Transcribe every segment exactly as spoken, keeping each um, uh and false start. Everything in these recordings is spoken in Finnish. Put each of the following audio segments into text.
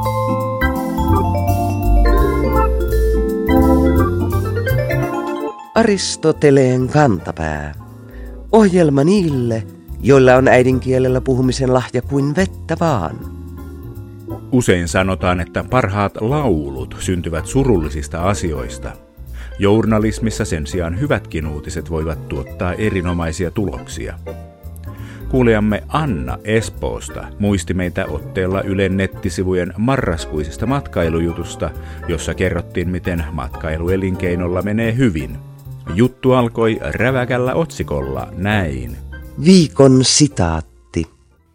Aristoteleen kantapää. Ohjelma niille, joilla on äidinkielellä puhumisen lahja kuin vettä vaan. Usein sanotaan, että parhaat laulut syntyvät surullisista asioista. Journalismissa sen sijaan hyvätkin uutiset voivat tuottaa erinomaisia tuloksia. Kuulijamme Anna Espoosta muisti meitä otteella Ylen nettisivujen marraskuisesta matkailujutusta, jossa kerrottiin, miten matkailuelinkeinolla menee hyvin. Juttu alkoi räväkällä otsikolla näin. Viikon sitaatti.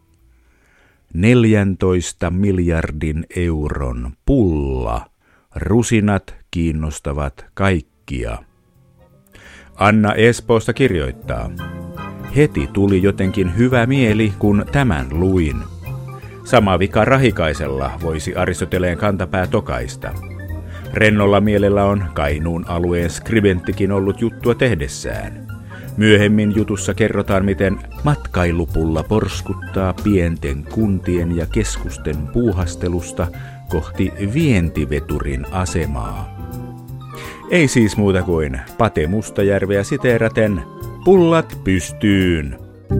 neljäntoista miljardin euron pulla. Rusinat kiinnostavat kaikkia. Anna Espoosta kirjoittaa. Heti tuli jotenkin hyvä mieli, kun tämän luin. Sama vika Rahikaisella, voisi Aristoteleen kantapää tokaista. Rennolla mielellä on Kainuun alueen skribenttikin ollut juttua tehdessään. Myöhemmin jutussa kerrotaan, miten matkailupulla porskuttaa pienten kuntien ja keskusten puuhastelusta kohti vientiveturin asemaa. Ei siis muuta kuin Pate Mustajärveä siteeraten, pullat pystyyn!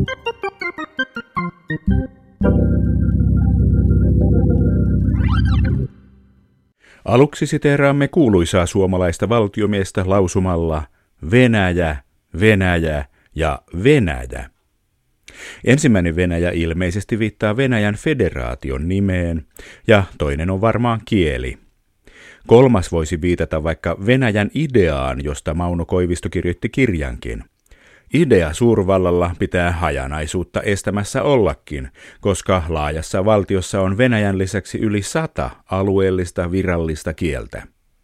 Aluksi siteeraamme kuuluisaa suomalaista valtiomiestä lausumalla Venäjä, Venäjä ja Venäjä. Ensimmäinen Venäjä ilmeisesti viittaa Venäjän federaation nimeen, ja toinen on varmaan kieli. Kolmas voisi viitata vaikka Venäjän ideaan, josta Mauno Koivisto kirjoitti kirjankin. Idea suurvallalla pitää hajanaisuutta estämässä ollakin, koska laajassa valtiossa on Venäjän lisäksi yli sata alueellista virallista kieltä.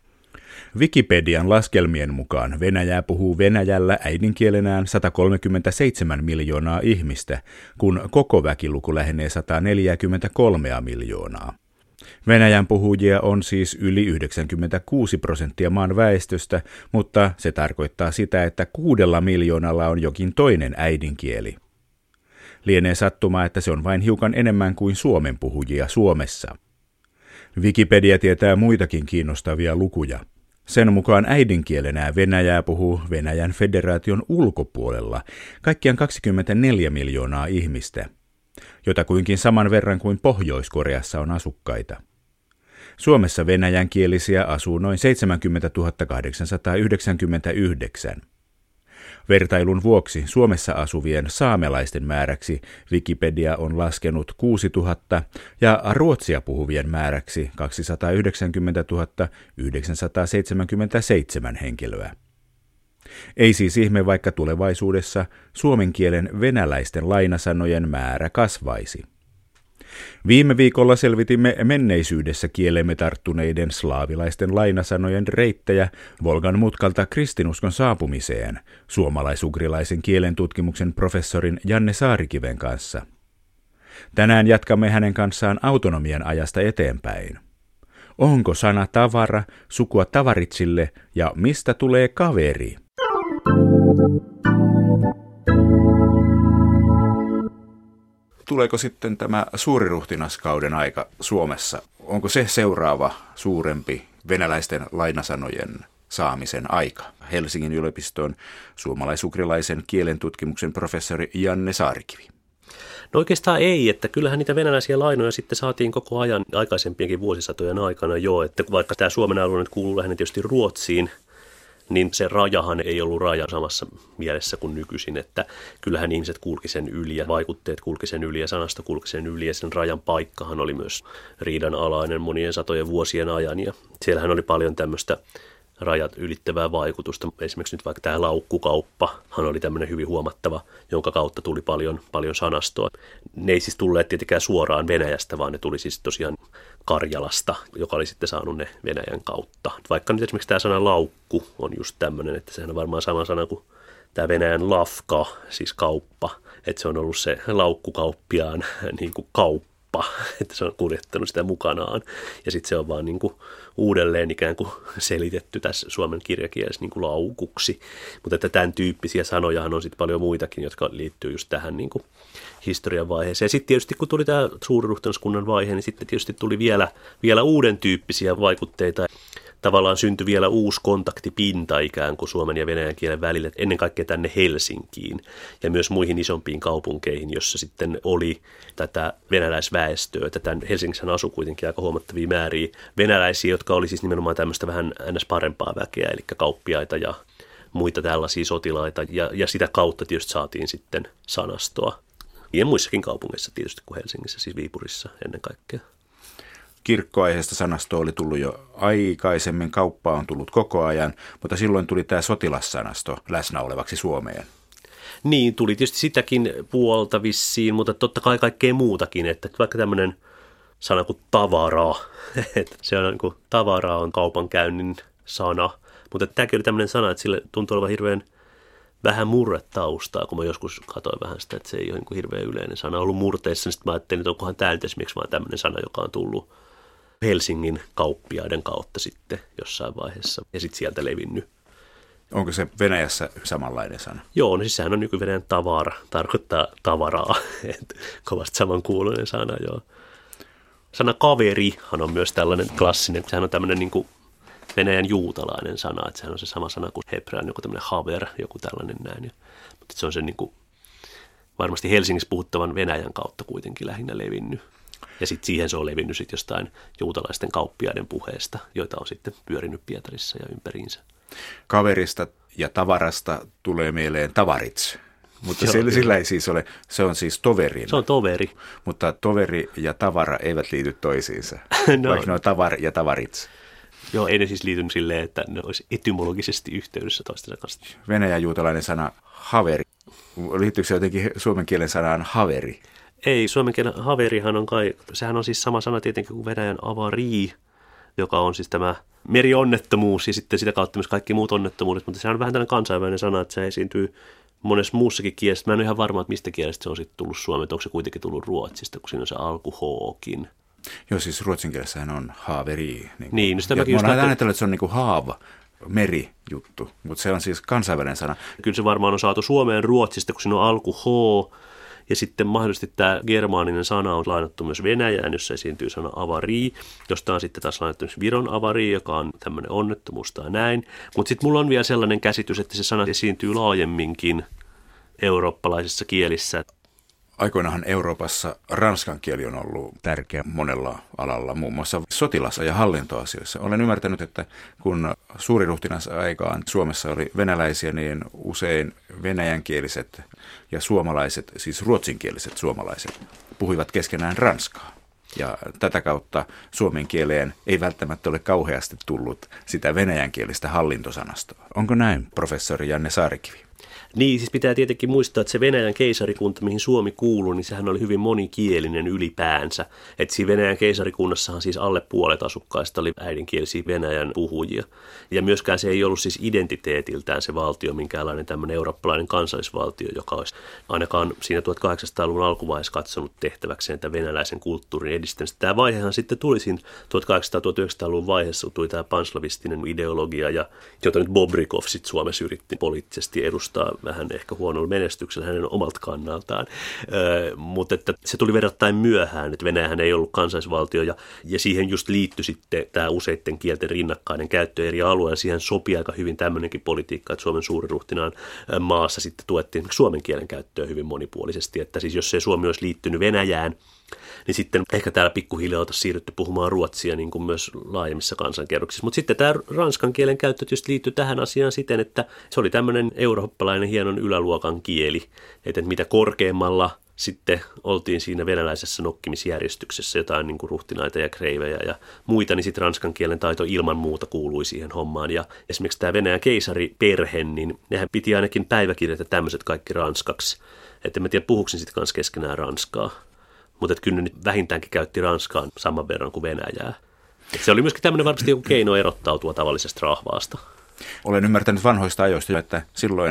Wikipedian laskelmien mukaan Venäjää puhuu Venäjällä äidinkielenään sata kolmekymmentäseitsemän miljoonaa ihmistä, kun koko väkiluku lähenee sata neljäkymmentäkolme miljoonaa. Venäjän puhujia on siis yli yhdeksänkymmentäkuusi prosenttia maan väestöstä, mutta se tarkoittaa sitä, että kuudella miljoonalla on jokin toinen äidinkieli. Lienee sattumaa, että se on vain hiukan enemmän kuin suomen puhujia Suomessa. Wikipedia tietää muitakin kiinnostavia lukuja. Sen mukaan äidinkielenä Venäjää puhuu Venäjän federaation ulkopuolella kaikkiaan kaksikymmentäneljä miljoonaa ihmistä, jotakuinkin saman verran kuin Pohjois-Koreassa on asukkaita. Suomessa venäjänkielisiä asuu noin seitsemänkymmentätuhatta kahdeksansataayhdeksänkymmentäyhdeksän. Vertailun vuoksi Suomessa asuvien saamelaisten määräksi Wikipedia on laskenut kuusituhatta ja ruotsia puhuvien määräksi kaksisataayhdeksänkymmentätuhatta yhdeksänsataaseitsemänkymmentäseitsemän henkilöä. Ei siis ihme, vaikka tulevaisuudessa suomen kielen venäläisten lainasanojen määrä kasvaisi. Viime viikolla selvitimme menneisyydessä kielemme tarttuneiden slaavilaisten lainasanojen reittejä Volgan mutkalta kristinuskon saapumiseen suomalaisugrilaisen kielen tutkimuksen professorin Janne Saarikiven kanssa. Tänään jatkamme hänen kanssaan autonomian ajasta eteenpäin. Onko sana tavara sukua tavaritsille ja mistä tulee kaveri? Tuleeko sitten tämä suuriruhtinaskauden aika Suomessa? Onko se seuraava suurempi venäläisten lainasanojen saamisen aika? Helsingin yliopiston suomalaisugrilaisen kielen tutkimuksen professori Janne Saarikivi. No oikeastaan ei, että kyllähän niitä venäläisiä lainoja sitten saatiin koko ajan aikaisempienkin vuosisatojen aikana jo, että vaikka tämä Suomen alue nyt kuuluu lähinnä tietysti Ruotsiin, niin se rajahan ei ollut raja samassa mielessä kuin nykyisin, että kyllähän ihmiset kulki sen yli ja vaikutteet kulki sen yli ja sanasto kulki sen yli ja sen rajan paikkahan oli myös riidan alainen monien satojen vuosien ajan ja siellähän oli paljon tämmöistä rajat ylittävää vaikutusta. Esimerkiksi nyt vaikka tämä laukkukauppahan oli tämmöinen hyvin huomattava, jonka kautta tuli paljon, paljon sanastoa. Ne ei siis tulleet tietenkään suoraan Venäjästä, vaan ne tuli siis tosiaan Karjalasta, joka oli sitten saanut ne Venäjän kautta. Vaikka nyt esimerkiksi tämä sana laukku on just tämmöinen, että sehän on varmaan sama sana kuin tämä Venäjän lafka, siis kauppa. Että se on ollut se laukkukauppiaan niin kuin kauppa. kauppa, että se on kuljettanut sitä mukanaan. Ja sitten se on vaan niin kuin uudelleen ikään kuin selitetty tässä suomen kirjakielessä niin kuin laukuksi. Mutta että tämän tyyppisiä sanojahan on sitten paljon muitakin, jotka liittyy just tähän niin kuin historian vaiheeseen. Ja sitten tietysti kun tuli tämä suuriruhtinaskunnan vaihe, niin sitten tietysti tuli vielä, vielä uuden tyyppisiä vaikutteita. Tavallaan syntyi vielä uusi kontaktipinta ikään kuin suomen ja venäjän kielen välillä, ennen kaikkea tänne Helsinkiin ja myös muihin isompiin kaupunkeihin, jossa sitten oli tätä venäläisväestöä. Tätä Helsingissä asui kuitenkin aika huomattavia määriä venäläisiä, jotka oli siis nimenomaan tämmöistä vähän ns. Parempaa väkeä, eli kauppiaita ja muita tällaisia sotilaita, ja, ja sitä kautta tietysti saatiin sitten sanastoa. Ja muissakin kaupungeissa tietysti kuin Helsingissä, siis Viipurissa ennen kaikkea. Kirkkoaiheesta sanasto oli tullut jo aikaisemmin, kauppaa on tullut koko ajan, mutta silloin tuli tämä sotilassanasto läsnä olevaksi Suomeen. Niin, tuli tietysti sitäkin puolta vissiin, mutta totta kai kaikkea muutakin, että vaikka tämmöinen sana kuin tavara, että se on niin kuin, tavara on kaupankäynnin sana, mutta tämäkin oli tämmöinen sana, että sille tuntuu olevan hirveän vähän murretaustaa, kun mä joskus katsoin vähän sitä, että se ei ole niin kuin hirveän yleinen sana ollut murteissa, niin sitten mä ajattelin, että onkohan tämä nyt esimerkiksi vaan tämmöinen sana, joka on tullut Helsingin kauppiaiden kautta sitten jossain vaiheessa ja sitten sieltä levinnyt. Onko se Venäjässä samanlainen sana? Joo, no siis sehän on nyky-Venäjän tavara, tarkoittaa tavaraa, että kovasti samankuuluinen sana, joo. Sana kaverihan on myös tällainen klassinen, sehän on tämmöinen niin kuin Venäjän juutalainen sana, että sehän on se sama sana kuin hebrean, joku tämmöinen haver, joku tällainen näin. Mutta se on se niin kuin varmasti Helsingissä puhuttavan Venäjän kautta kuitenkin lähinnä levinnyt. Ja sitten siihen se on levinnyt sit jostain juutalaisten kauppiaiden puheesta, joita on sitten pyörinyt Pietarissa ja ympäriinsä. Kaverista ja tavarasta tulee mieleen tavarits, mutta sillä, sillä ei siis ole, se on siis toverin. Se on toveri. Mutta toveri ja tavara eivät liity toisiinsa, no, vaikka ne on tavar ja tavarits. Joo, ei ne siis liity silleen, että ne olisi etymologisesti yhteydessä toistensa kanssa. Venäjän juutalainen sana haveri. Liittyykö se jotenkin suomen kielen sanaan haveri? Ei, suomen kielen haverihan on kai, sehän on siis sama sana tietenkin kuin venäjän avarii, joka on siis tämä merionnettomuus ja sitten sitä kautta myös kaikki muut onnettomuudet, mutta sehän on vähän tällainen kansainvälinen sana, että se esiintyy monessa muussakin kielessä. Mä en ole ihan varma, että mistä kielestä se on sitten tullut Suomeen, että onko se kuitenkin tullut Ruotsista, kun siinä on se alku hookin. Joo, siis ruotsin kielessähän on haaveri. Niin, niin, no sitä mäkin just ajattelin, ajatellut, että se on niin kuin haava, merijuttu, mutta se on siis kansainvälinen sana. Kyllä se varmaan on saatu Suomeen Ruotsista, kun siinä on alku hoo, ja sitten mahdollisesti tämä germaaninen sana on lainattu myös Venäjään, jossa esiintyy sana avarii, josta on sitten taas lainattu myös Viron avarii, joka on tämmöinen onnettomuus tai näin. Mutta sitten mulla on vielä sellainen käsitys, että se sana esiintyy laajemminkin eurooppalaisissa kielissä. Aikoinaanhan Euroopassa ranskan kieli on ollut tärkeä monella alalla, muun muassa sotilas- ja hallintoasioissa. Olen ymmärtänyt, että kun suuriruhtinas aikaan Suomessa oli venäläisiä, niin usein venäjänkieliset ja suomalaiset, siis ruotsinkieliset suomalaiset, puhuivat keskenään ranskaa. Ja tätä kautta suomen kieleen ei välttämättä ole kauheasti tullut sitä venäjänkielistä hallintosanastoa. Onko näin, professori Janne Saarikivi? Niin, siis pitää tietenkin muistaa, että se Venäjän keisarikunta, mihin Suomi kuuluu, niin sehän oli hyvin monikielinen ylipäänsä. Että siinä Venäjän keisarikunnassahan siis alle puolet asukkaista oli äidinkielisiä Venäjän puhujia. Ja myöskään se ei ollut siis identiteetiltään se valtio, minkäänlainen tämmöinen eurooppalainen kansallisvaltio, joka olisi ainakaan siinä tuhatkahdeksansataaluvun alkuvaiheessa katsonut tehtäväkseen tämän venäläisen kulttuurin edistämistä. Tämä vaihehan sitten tuli siinä tuhatkahdeksansataa-tuhatyhdeksänsataaluvun vaiheessa, tuli tämä panslavistinen ideologia, ja, jota nyt Bobrikov sitten Suomessa yritti poliittisesti edustaa vähän ehkä huonolla menestyksellä hänen omalta kannaltaan, öö, mutta että se tuli verrattain myöhään, että Venäjähän ei ollut kansallisvaltio ja, ja siihen just liittyi sitten tämä useiden kielten rinnakkainen käyttö eri alueilla. Siihen sopii aika hyvin tämmöinenkin politiikka, että Suomen suuriruhtinaan maassa sitten tuettiin suomen kielen käyttöä hyvin monipuolisesti, että siis jos se Suomi olisi liittynyt Venäjään, niin sitten ehkä täällä pikkuhiljaa oltaisiin siirrytty puhumaan ruotsia niin kuin myös laajemmissa kansankerroksissa. Mutta sitten tämä ranskan kielen käyttö tietysti liittyy tähän asiaan siten, että se oli tämmöinen eurooppalainen hienon yläluokan kieli, että mitä korkeammalla sitten oltiin siinä venäläisessä nokkimisjärjestyksessä jotain niin kuin ruhtinaita ja kreivejä ja muita, niin sitten ranskan kielen taito ilman muuta kuului siihen hommaan. Ja esimerkiksi tämä Venäjän keisariperhe, niin nehän piti ainakin päiväkirjata tämmöiset kaikki ranskaksi. Että en tiedä, puhuuko sitten kanssa keskenään ranskaa. Mutta kyllä ne nyt vähintäänkin käytti ranskaan saman verran kuin Venäjää. Et se oli myöskin tämmöinen varmasti joku keino erottautua tavallisesta rahvaasta. Olen ymmärtänyt vanhoista ajoista, että silloin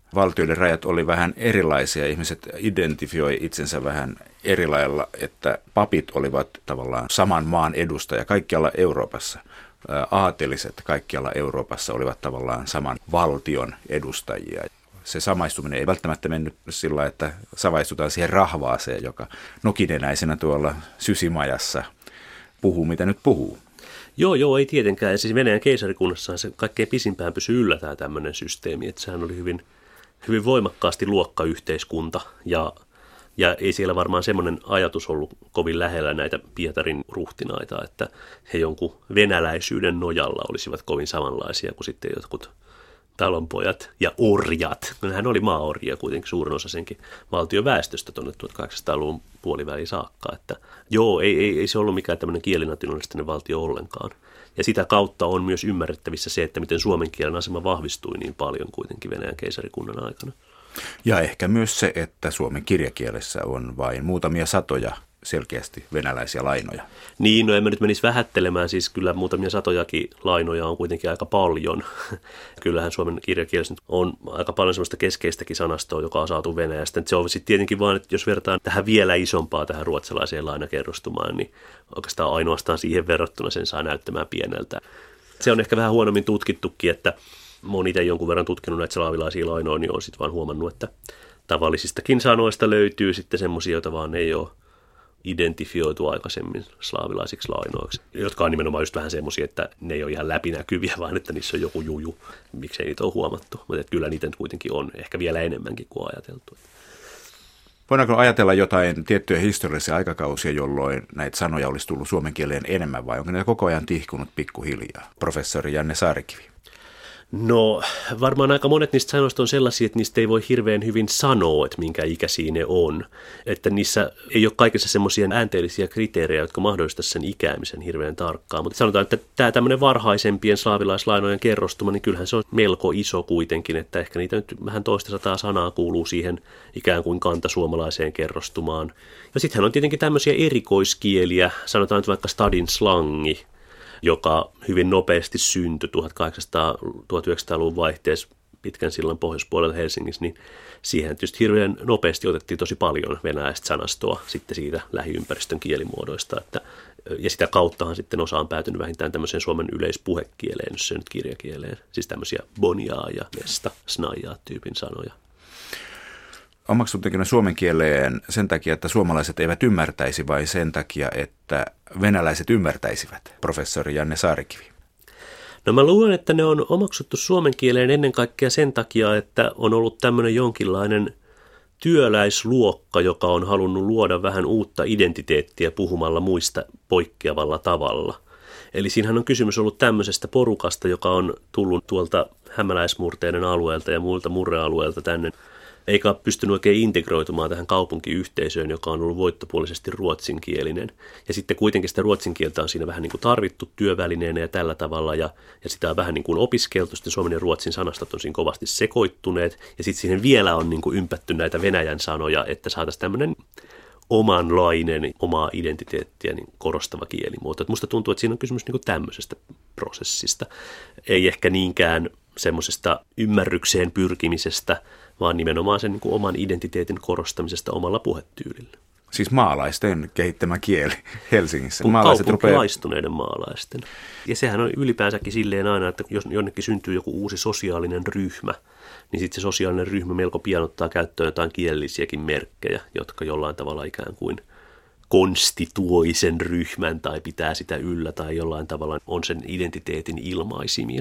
valtioiden rajat oli vähän erilaisia. Ihmiset identifioi itsensä vähän eri lailla, että papit olivat tavallaan saman maan edustaja kaikkialla Euroopassa. Aateliset kaikkialla Euroopassa olivat tavallaan saman valtion edustajia. Se samaistuminen ei välttämättä mennyt sillä, että samaistutaan siihen rahvaaseen, joka nokinenäisenä tuolla sysimajassa puhuu, mitä nyt puhuu. Joo, joo, ei tietenkään. Ja siis Venäjän keisarikunnassahan se kaikkein pisimpään pysyi yllä tämä tämmöinen systeemi, että sehän oli hyvin, hyvin voimakkaasti luokkayhteiskunta ja, ja ei siellä varmaan semmoinen ajatus ollut kovin lähellä näitä Pietarin ruhtinaita, että he jonkun venäläisyyden nojalla olisivat kovin samanlaisia kuin sitten jotkut talonpojat ja orjat. Hän oli maaorjia kuitenkin suurin osa senkin valtion väestöstä tuonne tuhatkahdeksansataaluvun puoliväliin saakka. Että joo, ei, ei, ei se ollut mikään tämmöinen kielinationalistinen valtio ollenkaan. Ja sitä kautta on myös ymmärrettävissä se, että miten suomen kielen asema vahvistui niin paljon kuitenkin Venäjän keisarikunnan aikana. Ja ehkä myös se, että suomen kirjakielessä on vain muutamia satoja selkeästi venäläisiä lainoja. Niin, no en mä nyt menisi vähättelemään, siis kyllä muutamia satojakin lainoja on kuitenkin aika paljon. Kyllähän suomen kirjakielessä on aika paljon sellaista keskeistäkin sanastoa, joka on saatu Venäjästä. Se on sitten tietenkin vaan, että jos vertaan tähän vielä isompaa tähän ruotsalaiseen lainakerrostumaan, niin oikeastaan ainoastaan siihen verrattuna sen saa näyttämään pieneltä. Se on ehkä vähän huonommin tutkittukin, että mä oon itse jonkun verran tutkinut näitä slaavilaisia lainoja, niin oon sitten vaan huomannut, että tavallisistakin sanoista löytyy sitten semmoisia, joita vaan ei ole identifioitu aikaisemmin slaavilaisiksi lainoiksi, jotka on nimenomaan just vähän semmoisia, että ne ei ole ihan läpinäkyviä, vaan että niissä on joku juju, miksei niitä ole huomattu. Mutta kyllä niitä kuitenkin on ehkä vielä enemmänkin kuin ajateltu. Voidaanko ajatella jotain tiettyjä historiallisia aikakausia, jolloin näitä sanoja olisi tullut suomen kieleen enemmän, vai onko ne koko ajan tihkunut pikkuhiljaa? Professori Janne Saarikivi. No varmaan aika monet niistä sanoista on sellaisia, että niistä ei voi hirveän hyvin sanoa, että minkä ikäisiä ne on. Että niissä ei ole kaikissa semmoisia äänteellisiä kriteerejä, jotka mahdollistaisivat sen ikäämisen hirveän tarkkaan. Mutta sanotaan, että tämä tämmöinen varhaisempien slaavilaislainojen kerrostuma, niin kyllähän se on melko iso kuitenkin, että ehkä niitä nyt vähän toista sataa sanaa kuuluu siihen ikään kuin kantasuomalaiseen kerrostumaan. Ja sittenhän on tietenkin tämmöisiä erikoiskieliä, sanotaan nyt vaikka stadin slangi, joka hyvin nopeasti syntyi tuhatkahdeksansataa-tuhatyhdeksänsataaluvun vaihteessa pitkän sillan pohjoispuolella Helsingissä, niin siihen tietysti hirveän nopeasti otettiin tosi paljon venäläistä sanastoa sitten siitä lähiympäristön kielimuodoista, että, ja sitä kauttahan sitten osa on päätynyt vähintään tämmöiseen suomen yleispuhekieleen, jos se nyt kirjakieleen, siis tämmöisiä bonjaa ja mesta, snajaa tyypin sanoja. Omaksutteko ne suomen kieleen sen takia, että suomalaiset eivät ymmärtäisi, vai sen takia, että venäläiset ymmärtäisivät, professori Janne Saarikivi? No mä luulen, että ne on omaksuttu suomen kieleen ennen kaikkea sen takia, että on ollut tämmöinen jonkinlainen työläisluokka, joka on halunnut luoda vähän uutta identiteettiä puhumalla muista poikkeavalla tavalla. Eli siinähän on kysymys ollut tämmöisestä porukasta, joka on tullut tuolta hämäläismurteiden alueelta ja muilta murrealueelta tänne, eikä ole pystynyt oikein integroitumaan tähän kaupunkiyhteisöön, joka on ollut voittopuolisesti ruotsinkielinen. Ja sitten kuitenkin sitä ruotsin kieltä on siinä vähän niin kuin tarvittu työvälineenä ja tällä tavalla, ja, ja sitä on vähän niin kuin opiskeltu, sitten suomen ja ruotsin sanastot on siinä kovasti sekoittuneet, ja sitten siihen vielä on niin kuin ympätty näitä venäjän sanoja, että saataisiin tämmöinen omanlainen, omaa identiteettiä niin korostava kielimuoto. Et musta tuntuu, että siinä on kysymys niin kuin tämmöisestä prosessista, ei ehkä niinkään semmoisesta ymmärrykseen pyrkimisestä, vaan nimenomaan sen niin kuin oman identiteetin korostamisesta omalla puhetyylillä. Siis maalaisten kehittämä kieli Helsingissä. Kaupunkilaistuneiden maalaisten. Ja sehän on ylipäänsäkin silleen aina, että jos jonnekin syntyy joku uusi sosiaalinen ryhmä, niin sitten se sosiaalinen ryhmä melko pian ottaa käyttöön jotain kielellisiäkin merkkejä, jotka jollain tavalla ikään kuin konstituoi sen ryhmän tai pitää sitä yllä tai jollain tavalla on sen identiteetin ilmaisimia.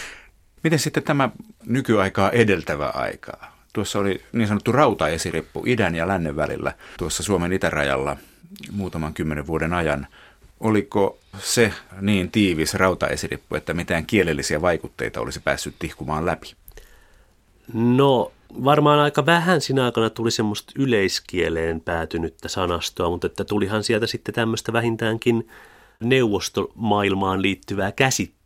Miten sitten tämä nykyaikaa edeltävä aikaa? Tuossa oli niin sanottu rautaesirippu idän ja lännen välillä tuossa Suomen itärajalla muutaman kymmenen vuoden ajan. Oliko se niin tiivis rautaesirippu, että mitään kielellisiä vaikutteita olisi päässyt tihkumaan läpi? No varmaan aika vähän siinä aikana tuli semmoista yleiskieleen päätynyttä sanastoa, mutta että tulihan sieltä sitten tämmöistä vähintäänkin neuvostomaailmaan liittyvää käsittelyä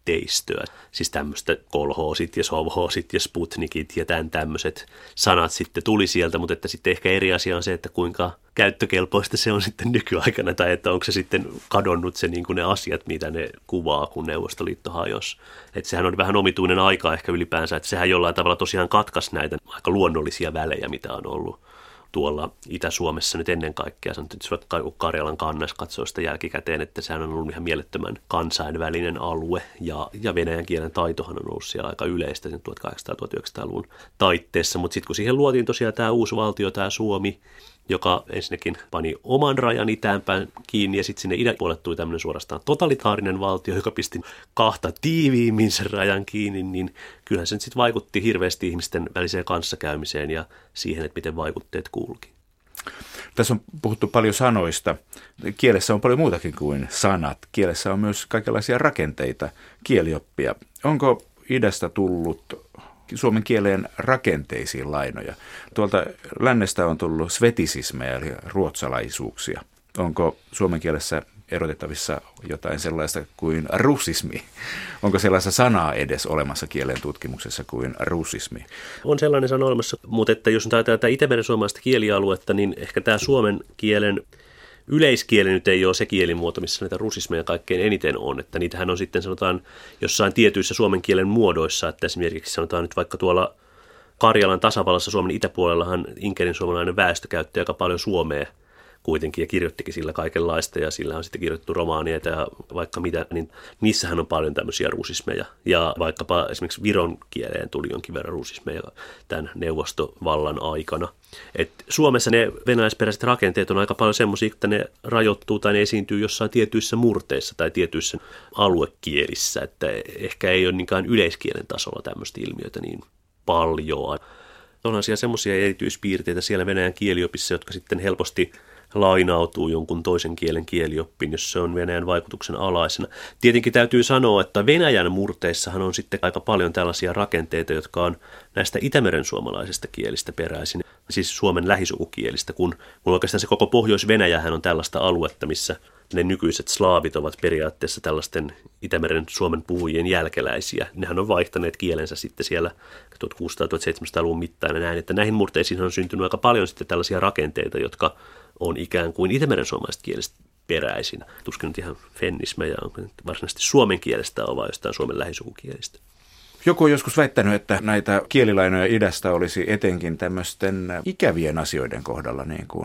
liitteistöä. Siis tämmöistä kolhoosit ja sovhoosit ja sputnikit ja tämän tämmöiset sanat sitten tuli sieltä, mutta että sitten ehkä eri asia on se, että kuinka käyttökelpoista se on sitten nykyaikana tai että onko se sitten kadonnut se niin kuin ne asiat, mitä ne kuvaa, kun Neuvostoliitto hajosi. Että sehän on vähän omituinen aika ehkä ylipäänsä, että sehän jollain tavalla tosiaan katkaisi näitä aika luonnollisia välejä, mitä on ollut tuolla Itä-Suomessa nyt ennen kaikkea. Sanotaan, että vaikka Karjalan kannassa katsoo sitä jälkikäteen, että sehän on ollut ihan mielettömän kansainvälinen alue ja, ja venäjän kielen taitohan on ollut siellä aika yleistä sen tuhatkahdeksansataa-tuhatyhdeksänsataaluvun taitteessa, mutta sitten kun siihen luotiin tosiaan tämä uusi valtio, tämä Suomi, joka ensinnäkin pani oman rajan itäänpäin kiinni ja sitten sinne idänpuolelle tuli tämmöinen suorastaan totalitaarinen valtio, joka pisti kahta tiiviimmin sen rajan kiinni, niin kyllähän se sitten vaikutti hirveästi ihmisten väliseen kanssakäymiseen ja siihen, että miten vaikutteet kulki. Tässä on puhuttu paljon sanoista. Kielessä on paljon muutakin kuin sanat. Kielessä on myös kaikenlaisia rakenteita, kielioppia. Onko idästä tullut suomen kieleen rakenteisiin lainoja? Tuolta lännestä on tullut svetisismeja eli ruotsalaisuuksia. Onko suomen kielessä erotettavissa jotain sellaista kuin russismi? Onko sellaista sanaa edes olemassa kielen tutkimuksessa kuin russismi? On sellainen sana olemassa, mutta että jos nyt ajatellaan tätä Itämeren suomalaista kielialuetta, niin ehkä tämä suomen kielen yleiskieli nyt ei ole se kielimuoto, missä näitä russismeja kaikkein eniten on, että niitähän on sitten sanotaan jossain tietyissä suomen kielen muodoissa, että esimerkiksi sanotaan nyt vaikka tuolla Karjalan tasavallassa Suomen itäpuolellahan inkerin suomalainen väestö käytti aika paljon suomea kuitenkin ja kirjoittikin sillä kaikenlaista ja sillä on sitten kirjoitettu romaaneita ja vaikka mitä, niin niissähän on paljon tämmöisiä russismeja ja vaikkapa esimerkiksi viron kieleen tuli jonkin verran russismeja tämän neuvostovallan aikana. Et Suomessa ne venäläisperäiset rakenteet on aika paljon semmoisia, että ne rajoittuu tai ne esiintyy jossain tietyissä murteissa tai tietyissä aluekielissä, että ehkä ei ole niinkään yleiskielen tasolla tämmöistä ilmiötä niin paljon. Onhan siellä semmoisia erityispiirteitä siellä venäjän kieliopissa, jotka sitten helposti lainautuu jonkun toisen kielen kielioppiin, jos se on Venäjän vaikutuksen alaisena. Tietenkin täytyy sanoa, että Venäjän murteissahan on sitten aika paljon tällaisia rakenteita, jotka on näistä Itämeren suomalaisista kielistä peräisin, siis Suomen lähisukukielistä, kun, kun oikeastaan se koko Pohjois-Venäjähän on tällaista aluetta, missä ne nykyiset slaavit ovat periaatteessa tällaisten Itämeren Suomen puhujien jälkeläisiä. Nehän on vaihtaneet kielensä sitten siellä tuhatkuusisataa-tuhatseitsemänsataaluvun mittaan ja näin, että näihin murteisiin on syntynyt aika paljon sitten tällaisia rakenteita, jotka on ikään kuin Itämeren suomalaisesta kielestä peräisin. Tuskin nyt ihan fennismejä on varsinaisesti suomen kielestä on, vaan jostain Suomen lähisukukielistä. Joku on joskus väittänyt, että näitä kielilainoja idästä olisi etenkin tämmöisten ikävien asioiden kohdalla, niin kuin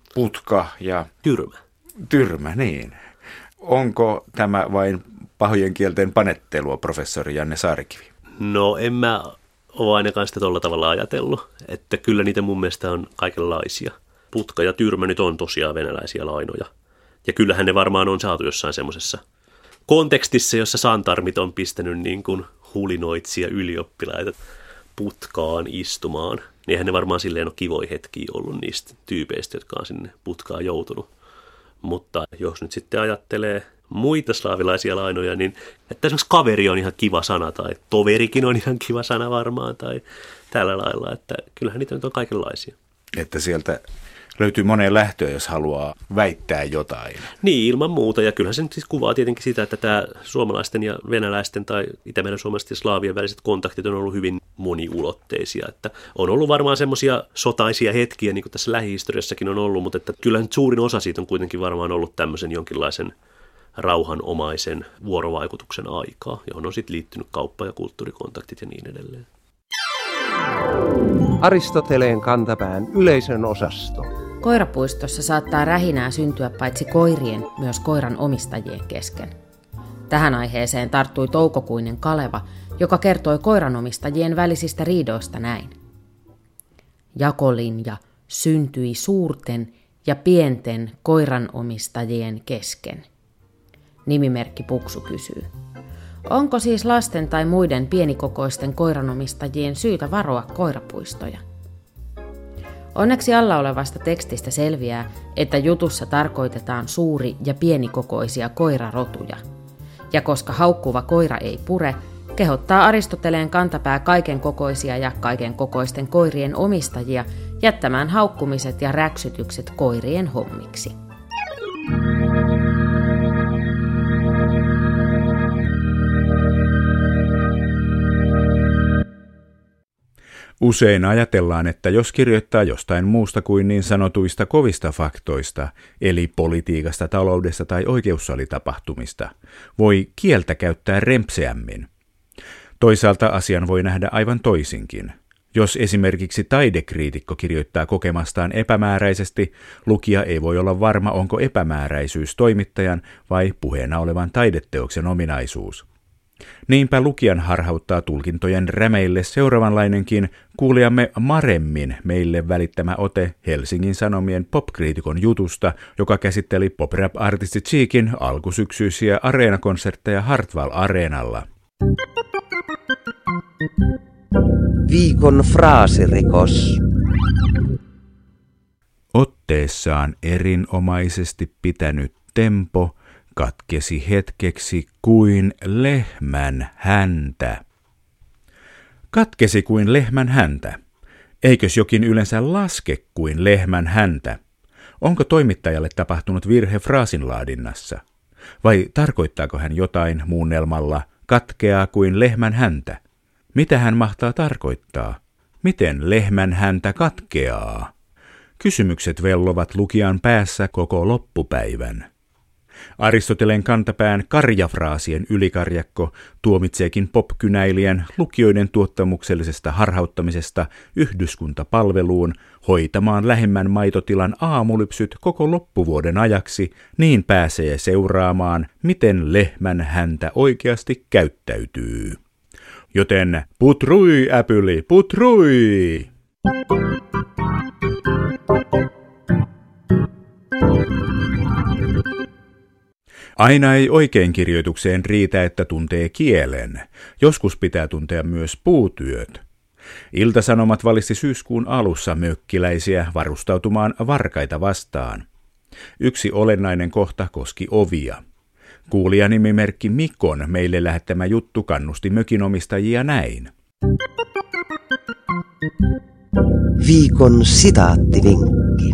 putka ja tyrmä. Tyrmä, niin. Onko tämä vain pahojen kielten panettelua, professori Janne Saarikivi? No en mä ole ainakaan sitä tuolla tavalla ajatellut, että kyllä niitä mun mielestä on kaikenlaisia. Putka ja tyrmä nyt on tosiaan venäläisiä lainoja. Ja kyllähän ne varmaan on saatu jossain semmoisessa kontekstissa, jossa santarmit on pistänyt niin kuin hulinoitsija ylioppilaita putkaan istumaan. Eihän ne varmaan silleen ole kivoja hetkiä ollut niistä tyypeistä, jotka on sinne putkaan joutunut. Mutta jos nyt sitten ajattelee muita slaavilaisia lainoja, niin että esimerkiksi kaveri on ihan kiva sana tai toverikin on ihan kiva sana varmaan tai tällä lailla, että kyllähän niitä nyt on kaikenlaisia. Että sieltä löytyy moneen lähtöön, jos haluaa väittää jotain. Niin, ilman muuta. Ja kyllähän se nyt siis kuvaa tietenkin sitä, että tämä suomalaisten ja venäläisten tai Itämeren suomalaisten ja slaavien väliset kontaktit on ollut hyvin moniulotteisia. Että on ollut varmaan semmoisia sotaisia hetkiä, niin kuin tässä lähihistoriassakin on ollut, mutta että kyllähän suurin osa siitä on kuitenkin varmaan ollut tämmöisen jonkinlaisen rauhanomaisen vuorovaikutuksen aikaa, johon on sitten liittynyt kauppa- ja kulttuurikontaktit ja niin edelleen. Aristoteleen kantapään yleisön osasto. Koirapuistossa saattaa rähinää syntyä paitsi koirien, myös koiran omistajien kesken. Tähän aiheeseen tarttui toukokuinen Kaleva, joka kertoi koiranomistajien välisistä riidoista näin. Jakolinja syntyi suurten ja pienten koiranomistajien kesken. Nimimerkki Puksu kysyy. Onko siis lasten tai muiden pienikokoisten koiranomistajien syytä varoa koirapuistoja? Onneksi alla olevasta tekstistä selviää, että jutussa tarkoitetaan suuri- ja pienikokoisia koirarotuja. Ja koska haukkuva koira ei pure, kehottaa Aristoteleen kantapää kaiken kokoisia ja kaiken kokoisten koirien omistajia jättämään haukkumiset ja räksytykset koirien hommiksi. Usein ajatellaan, että jos kirjoittaa jostain muusta kuin niin sanotuista kovista faktoista, eli politiikasta, taloudesta tai oikeussalitapahtumista, voi kieltä käyttää rempseämmin. Toisaalta asian voi nähdä aivan toisinkin. Jos esimerkiksi taidekriitikko kirjoittaa kokemastaan epämääräisesti, lukija ei voi olla varma, onko epämääräisyys toimittajan vai puheena olevan taideteoksen ominaisuus. Niinpä lukijan harhauttaa tulkintojen rämeille seuraavanlainenkin kuulijamme Maremmin meille välittämä ote Helsingin Sanomien popkriitikon jutusta, joka käsitteli pop-rap-artisti Cheekin alkusyksyisiä areenakonsertteja Hartwall Areenalla. Viikon fraasirikos. Otteessaan erinomaisesti pitänyt tempo katkesi hetkeksi kuin lehmän häntä. Katkesi kuin lehmän häntä. Eikös jokin yleensä laske kuin lehmän häntä? Onko toimittajalle tapahtunut virhe fraasinlaadinnassa? Vai tarkoittaako hän jotain muunnelmalla katkeaa kuin lehmän häntä? Mitä hän mahtaa tarkoittaa? Miten lehmän häntä katkeaa? Kysymykset vellovat lukijan päässä koko loppupäivän. Aristoteleen kantapään karjafraasien ylikarjakko tuomitseekin popkynäilijän lukijoiden tuottamuksellisesta harhauttamisesta yhdyskuntapalveluun hoitamaan lähemmän maitotilan aamulypsyt koko loppuvuoden ajaksi, niin pääsee seuraamaan, miten lehmän häntä oikeasti käyttäytyy. Joten putrui äpyli, putrui! Aina ei oikein kirjoitukseen riitä, että tuntee kielen. Joskus pitää tuntea myös puutyöt. Ilta-Sanomat valitsi syyskuun alussa mökkiläisiä varustautumaan varkaita vastaan. Yksi olennainen kohta koski ovia. Kuulijanimimerkki Mikon meille lähettämä juttu kannusti mökinomistajia näin. Viikon sitaattivinkki.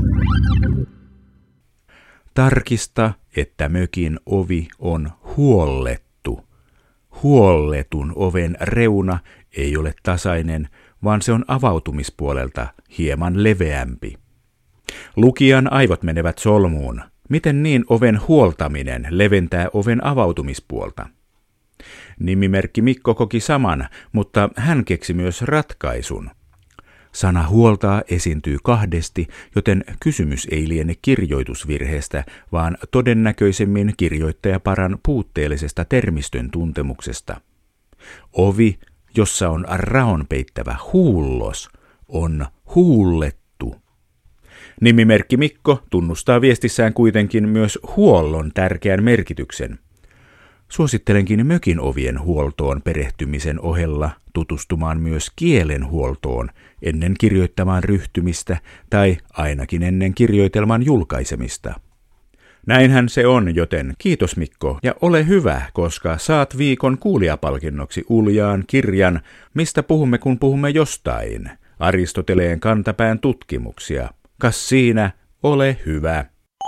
Tarkista, että mökin ovi on huollettu. Huolletun oven reuna ei ole tasainen, vaan se on avautumispuolelta hieman leveämpi. Lukijan aivot menevät solmuun. Miten niin oven huoltaminen leventää oven avautumispuolta? Nimimerkki Mikko koki saman, mutta hän keksi myös ratkaisun. Sana huoltaa esiintyy kahdesti, joten kysymys ei liene kirjoitusvirheestä, vaan todennäköisemmin kirjoittajaparan puutteellisesta termistön tuntemuksesta. Ovi, jossa on raon peittävä huullos, on huullettu. Nimimerkki Mikko tunnustaa viestissään kuitenkin myös huollon tärkeän merkityksen. Suosittelenkin mökin ovien huoltoon perehtymisen ohella tutustumaan myös kielen huoltoon ennen kirjoittamaan ryhtymistä tai ainakin ennen kirjoitelman julkaisemista. Näinhän se on, joten kiitos Mikko ja ole hyvä, koska saat viikon kuulijapalkinnoksi uljaan kirjan Mistä puhumme kun puhumme jostain, Aristoteleen kantapään tutkimuksia. Kas siinä, ole hyvä.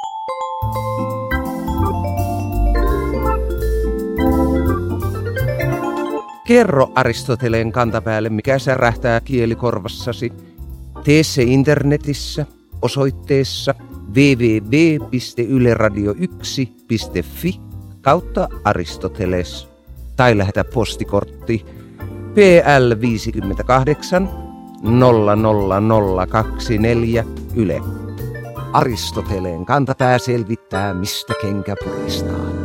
Kerro Aristoteleen kantapäälle, mikä särähtää kielikorvassasi. Tee se internetissä osoitteessa double-u double-u double-u piste yle radio yksi piste fi kautta Aristoteles tai lähetä postikortti P L viisikymmentäkahdeksan nolla nolla nolla kaksikymmentäneljä Yle. Aristoteleen kantapää selvittää, mistä kenkä puristaa.